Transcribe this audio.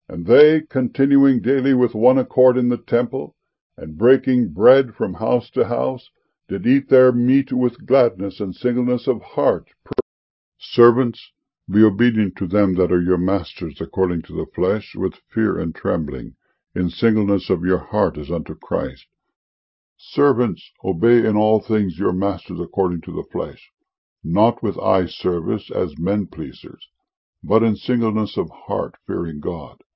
And they, continuing daily with one accord in the temple, and breaking bread from house to house, did eat their meat with gladness and singleness of heart. Servants, be obedient to them that are your masters according to the flesh, with fear and trembling, in singleness of your heart as unto Christ. Servants, obey in all things your masters according to the flesh, not with eye service as men pleasers, but in singleness of heart, fearing God.